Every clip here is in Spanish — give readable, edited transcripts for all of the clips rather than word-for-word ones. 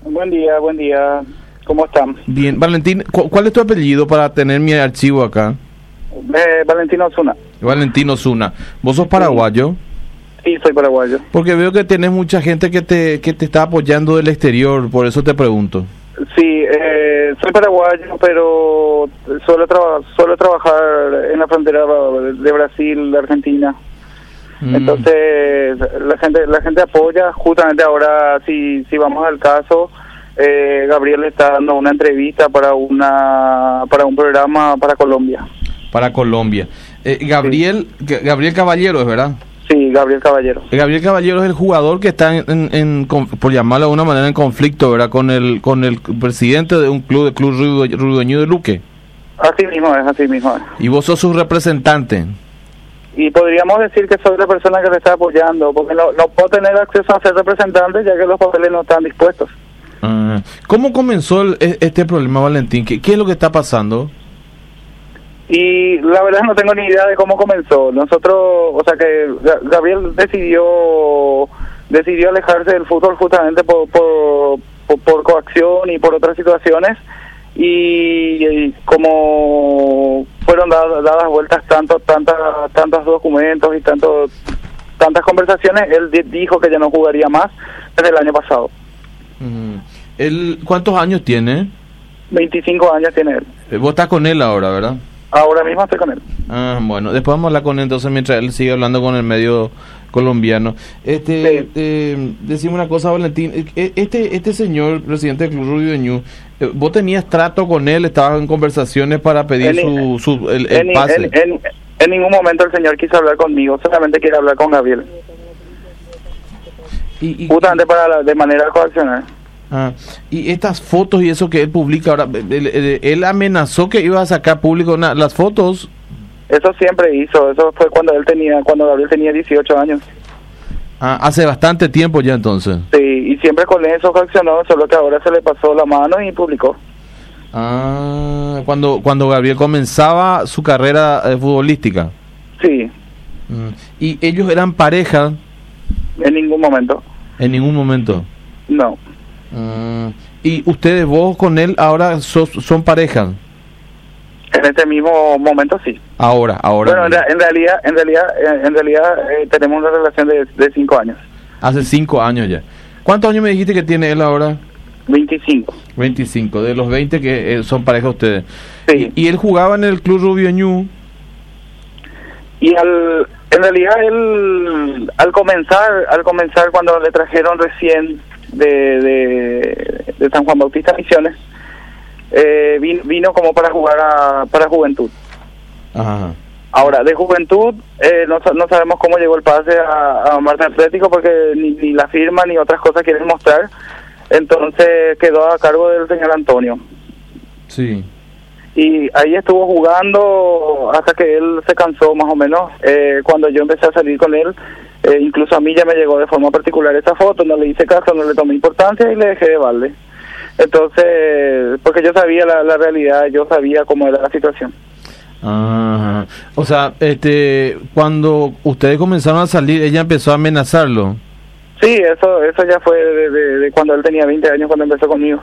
Buen día, buen día. ¿Cómo están? Bien, Valentín, ¿cuál es tu apellido para tener mi archivo acá? Valentino Osuna. Valentino Osuna. ¿Vos sos paraguayo? Sí, soy paraguayo. Porque veo que tenés mucha gente que te está apoyando del exterior, por eso te pregunto. Sí, soy paraguayo, pero suelo trabajar en la frontera de Brasil, de Argentina. Entonces, la gente apoya. Justamente ahora, si vamos al caso, Gabriel está dando una entrevista para un programa para Colombia. Para Colombia. Gabriel Caballero, ¿es verdad? Sí, Gabriel Caballero. Gabriel Caballero es el jugador que está por llamarlo de una manera, en conflicto, ¿verdad? Con el presidente de un club, Ruidoño de Luque. Así mismo es. Y vos sos su representante. Y podríamos decir que soy la persona que le está apoyando, porque no puedo tener acceso a ser representante ya que los papeles no están dispuestos. ¿Cómo comenzó este problema, Valentín? ¿Qué es lo que está pasando? Y la verdad no tengo ni idea de cómo comenzó. Nosotros, o sea que Gabriel decidió alejarse del fútbol justamente por coacción y por otras situaciones, y como fueron dadas vueltas tantos documentos y tantas conversaciones, él dijo que ya no jugaría más desde el año pasado. ¿Cuántos años tiene? 25 años tiene él. Vos estás con él ahora, ¿verdad? Ahora mismo estoy con él. Bueno, después vamos a hablar con él entonces mientras él sigue hablando con el medio colombiano. Decime una cosa, Valentín. Este señor, presidente del Club Ruidoño, ¿vos tenías trato con él? ¿Estabas en conversaciones para pedir el pase? En ningún momento el señor quiso hablar conmigo, solamente quiere hablar con Gabriel. Justamente de manera coaccional. Y estas fotos y eso que él publica ahora, él amenazó que iba a sacar público las fotos. Eso siempre hizo, eso fue cuando Gabriel tenía 18 años. Hace bastante tiempo ya entonces. Sí, y siempre con eso coaccionó, solo que ahora se le pasó la mano y publicó. Cuando Gabriel comenzaba su carrera futbolística. Sí. ¿Y ellos eran pareja? En ningún momento. ¿En ningún momento? No. ¿Y ustedes, vos con él, ahora son pareja? En este mismo momento sí. Ahora. Bueno, en realidad tenemos una relación de 5 años. Hace 5 años ya. ¿Cuántos años me dijiste que tiene él ahora? 25. 25, de los 20 que son pareja ustedes. Sí. ¿Y él jugaba en el Club Ruidoño? Y en realidad él al comenzar cuando le trajeron recién de San Juan Bautista Misiones, vino como para jugar para Juventud. Ajá. Ahora, de Juventud, no sabemos cómo llegó el pase a Marte Atlético, porque ni la firma ni otras cosas quieren mostrar. Entonces quedó a cargo del señor Antonio. Sí. Y ahí estuvo jugando hasta que él se cansó más o menos. Cuando yo empecé a salir con él, incluso a mí ya me llegó de forma particular esa foto, no le hice caso, no le tomé importancia y le dejé de balde. Entonces, porque yo sabía la realidad, yo sabía cómo era la situación. O sea, cuando ustedes comenzaron a salir, ella empezó a amenazarlo. Sí, eso ya fue de cuando él tenía 20 años, cuando empezó conmigo.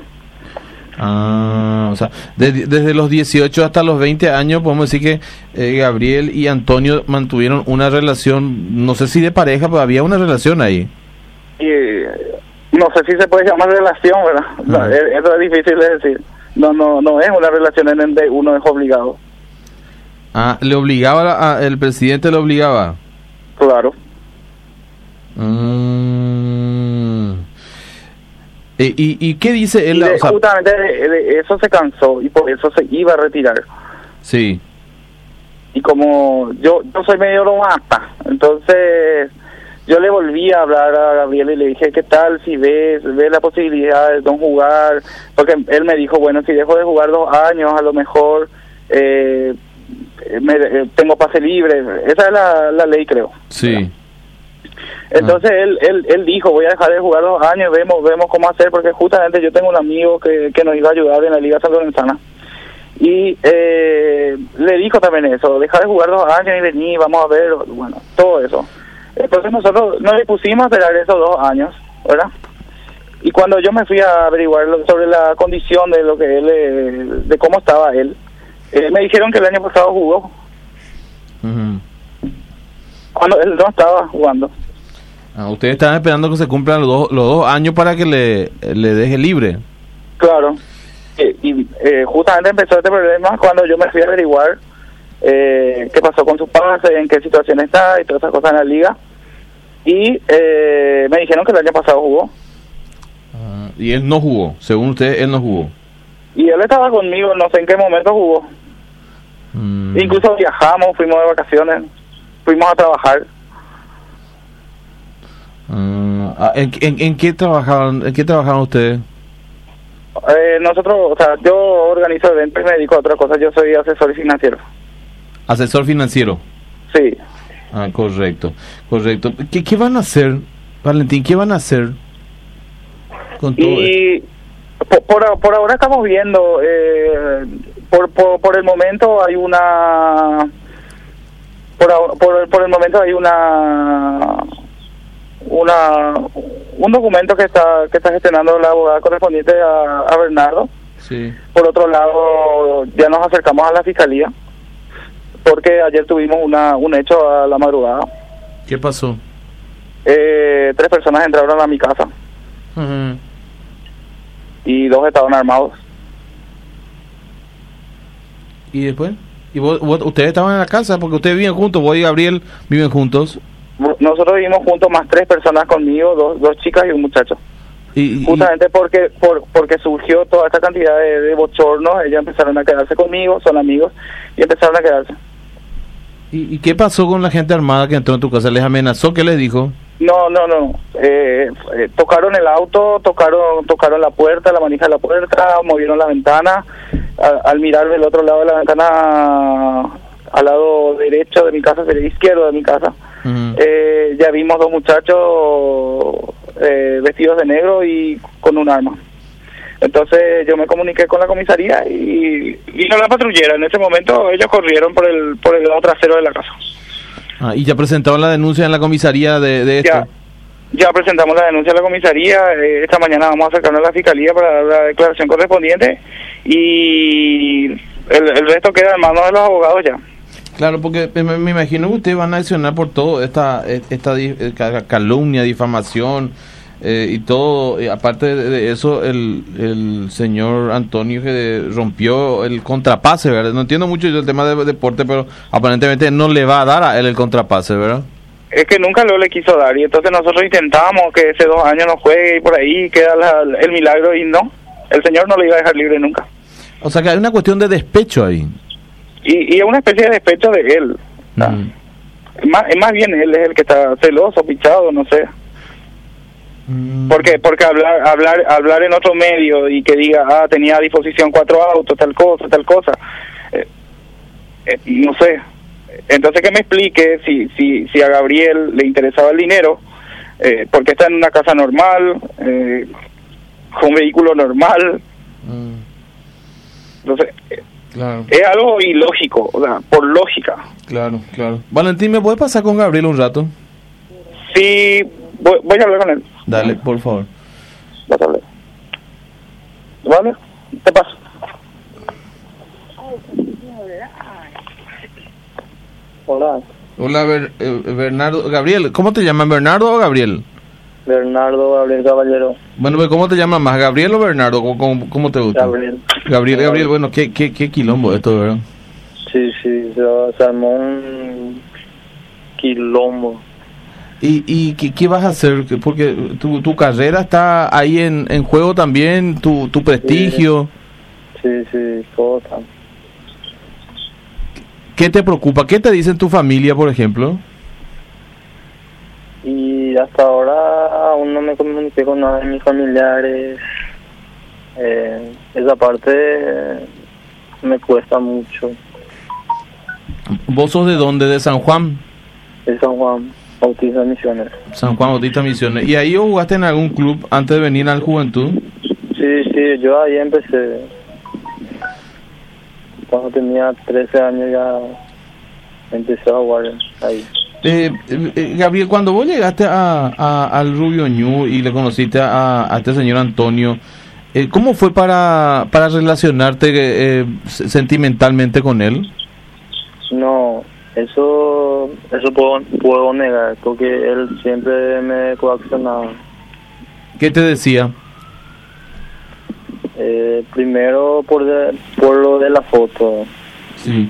O sea, desde los 18 hasta los 20 años podemos decir que Gabriel y Antonio mantuvieron una relación, no sé si de pareja, pero había una relación ahí. Y no sé si se puede llamar relación, ¿verdad? Eso es difícil de decir. No es una relación en donde uno es obligado. ¿Le obligaba el presidente le obligaba? Claro. ¿Y qué dice él? Justamente de eso se cansó y por eso se iba a retirar. Sí. Y como yo soy medio romasta, entonces yo le volví a hablar a Gabriel y le dije, ¿qué tal si ves la posibilidad de no jugar? Porque él me dijo, bueno, si dejo de jugar 2 años, a lo mejor tengo pase libre. Esa es la ley, creo. Sí. Entonces él dijo, voy a dejar de jugar 2 años, vemos cómo hacer, porque justamente yo tengo un amigo que nos iba a ayudar en la Liga Sanlorenzana. Y le dijo también eso, dejar de jugar 2 años y venir, vamos a ver, bueno, todo eso. Entonces nosotros nos le pusimos a esperar esos 2 años, ¿verdad? Y cuando yo me fui a averiguar sobre la condición de lo que él, de cómo estaba él, me dijeron que el año pasado jugó. Ujú. Cuando él no estaba jugando. Ustedes están esperando que se cumplan los 2 años para que le deje libre. Claro. Y justamente empezó este problema cuando yo me fui a averiguar qué pasó con su pase, en qué situación está y todas esas cosas en la liga. Y me dijeron que el año pasado jugó. Y él no jugó, según usted, él no jugó. Y él estaba conmigo, no sé en qué momento jugó. Incluso viajamos, fuimos de vacaciones, fuimos a trabajar. ¿En qué trabajaban ustedes? Nosotros, o sea, yo organizo eventos y me dedico a otra cosa. Yo soy asesor financiero. ¿Asesor financiero? Sí. Correcto. ¿Qué van a hacer, Valentín? ¿Qué van a hacer con todo y por ahora estamos viendo, por el momento hay una, por el momento hay un documento que está gestionando la abogada correspondiente a Bernardo. Sí. Por otro lado, ya nos acercamos a la fiscalía porque ayer tuvimos un hecho a la madrugada. ¿Qué pasó? 3 personas entraron a mi casa. Uh-huh. Y 2 estaban armados. ¿Y después? ¿Y ustedes estaban en la casa? Porque ustedes viven juntos, vos y Gabriel viven juntos. Nosotros vivimos juntos más 3 personas conmigo, dos chicas y un muchacho. Justamente porque surgió toda esta cantidad de bochornos, ellos empezaron a quedarse conmigo, son amigos, y empezaron a quedarse. ¿Y qué pasó con la gente armada que entró en tu casa? ¿Les amenazó? ¿Qué les dijo? No. Tocaron el auto, tocaron la puerta, la manija de la puerta, movieron la ventana. Al mirar del otro lado de la ventana, al lado derecho de mi casa, sería izquierdo de mi casa, uh-huh. Ya vimos 2 muchachos vestidos de negro y con un arma. Entonces yo me comuniqué con la comisaría y vino la patrullera. En ese momento ellos corrieron por el lado trasero de la casa. ¿Y ya presentaron la denuncia en la comisaría de esto? Ya presentamos la denuncia a la comisaría. Esta mañana vamos a acercarnos a la fiscalía para dar la declaración correspondiente y el resto queda en manos de los abogados ya. Claro, porque me imagino que ustedes van a accionar por todo esta calumnia, difamación y todo. Aparte de eso, el señor Antonio que rompió el contrapase, ¿verdad? No entiendo mucho yo el tema de deporte, pero aparentemente no le va a dar a él el contrapase, ¿verdad? Es que nunca lo le quiso dar y entonces nosotros intentamos que ese 2 años no juegue y por ahí queda el milagro y no, el señor no lo iba a dejar libre nunca. O sea que hay una cuestión de despecho ahí. Y es una especie de despecho de él. Es más bien él es el que está celoso, pichado, no sé. Porque hablar en otro medio y que diga, tenía a disposición 4 autos, tal cosa, no sé. Entonces que me explique si a Gabriel le interesaba el dinero, porque está en una casa normal, con un vehículo normal. Entonces, claro. Es algo ilógico, o sea, por lógica. Claro. Valentín, ¿me puedes pasar con Gabriel un rato? Sí, voy a hablar con él. Dale, por favor. Vas a hablar. ¿Vale? Te paso. Hola, Bernardo. Gabriel, ¿cómo te llaman? ¿Bernardo o Gabriel? Bernardo Gabriel Caballero. Bueno, ¿cómo te llamas más? ¿Gabriel o Bernardo? ¿Cómo te gusta? Gabriel, bueno, qué quilombo esto, ¿verdad? Sí, se armó un quilombo. ¿Y qué vas a hacer? Porque tu carrera está ahí en juego también, tu prestigio. Sí, todo está. ¿Qué te preocupa? ¿Qué te dicen tu familia, por ejemplo? Y hasta ahora aún no me comuniqué con nada de mis familiares. Esa parte me cuesta mucho. ¿Vos sos de dónde? ¿De San Juan? De San Juan Bautista Misiones. San Juan Bautista Misiones. ¿Y ahí jugaste en algún club antes de venir al Juventud? Sí, yo ahí empecé. Cuando tenía 13 años ya empecé a jugar ahí. Gabriel, cuando vos llegaste al Rubio Ñu y le conociste a este señor Antonio, ¿cómo fue para relacionarte sentimentalmente con él? No, eso puedo negar, porque él siempre me coaccionaba. ¿Qué te decía? Primero por lo de la foto. Sí.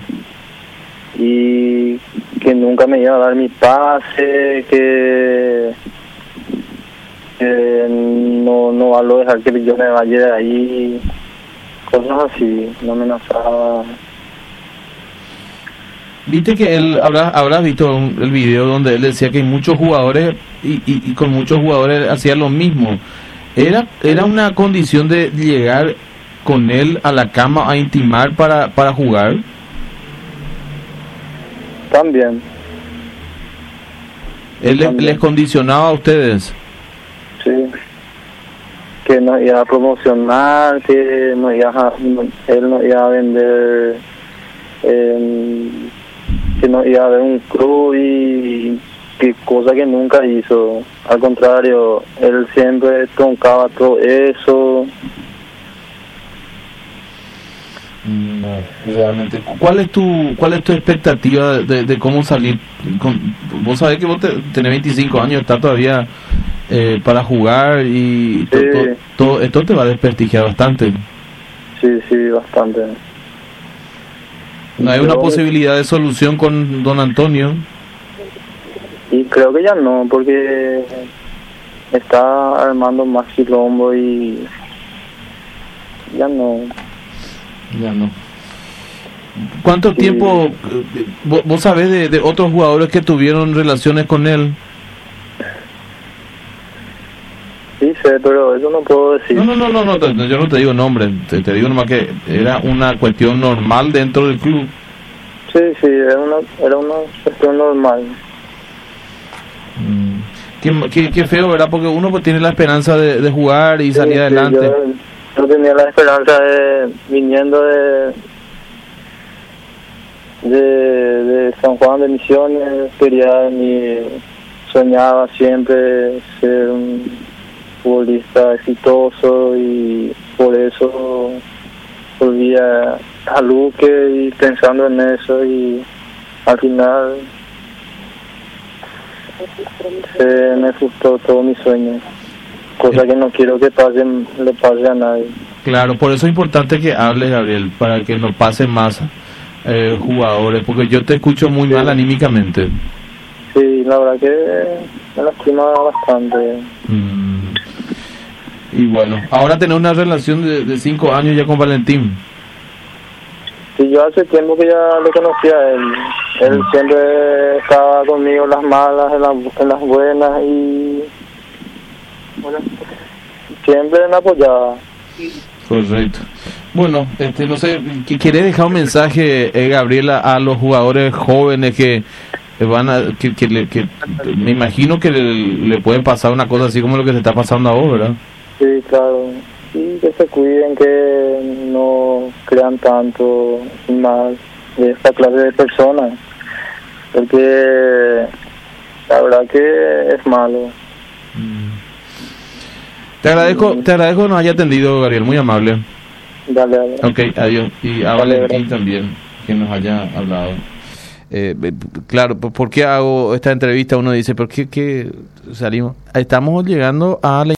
Y que nunca me iba a dar mi pase, que no va a dejar que yo me vaya de ahí, cosas así, no me amenazaba. Viste que él, habrás visto el video donde él decía que hay muchos jugadores y con muchos jugadores hacía lo mismo. Era una condición de llegar con él a la cama a intimar para jugar. También. Él les condicionaba a ustedes. Sí. Que nos iba a promocionar, que él nos iba a vender, que nos iba a ver un club y que cosa que nunca hizo. Al contrario, él siempre troncaba todo eso. No, realmente. ¿Cuál es tu expectativa de cómo salir? Vos sabés que vos tenés 25 años, estás todavía para jugar y Sí. todo esto te va a desprestigiar bastante. Sí, bastante. ¿No hay una posibilidad de solución con don Antonio? Y creo que ya no, porque está armando más quilombo y ya no. Ya no. ¿Cuánto tiempo vos sabés de otros jugadores que tuvieron relaciones con él? Sí sé, pero eso no puedo decir. No, yo no te digo nombre, te digo nomás que era una cuestión normal dentro del club. Sí, era una cuestión normal. Qué feo, ¿verdad? Porque uno pues tiene la esperanza de jugar y salir adelante. Yo tenía la esperanza viniendo de San Juan de Misiones, quería venir, soñaba siempre ser un futbolista exitoso y por eso volví a Luque y pensando en eso, y al final se me frustró todo mi sueño, cosa que no quiero que le pase a nadie. Claro, por eso es importante que hables, Gabriel, para que no pasen más jugadores, porque yo te escucho muy mal anímicamente. Sí, la verdad que me lastima bastante. Y bueno, ahora tenés una relación de 5 años ya con Valentín. Sí, yo hace tiempo que ya lo conocía a él. Él siempre estaba conmigo en las malas, en las buenas, y bueno, siempre me apoyaba. Correcto. Bueno, no sé, ¿quieres dejar un mensaje, Gabriela, a los jugadores jóvenes que van que me imagino que le pueden pasar una cosa así como lo que te está pasando a vos, ¿verdad? Sí, claro. Y que se cuiden, que no crean tanto más de esta clase de personas, porque la verdad que es malo. Te agradezco que nos haya atendido, Gabriel, muy amable. Dale. Ok, adiós. Y a Valentín también, que nos haya hablado. Claro, ¿por qué hago esta entrevista? Uno dice, ¿por qué salimos? Estamos llegando a la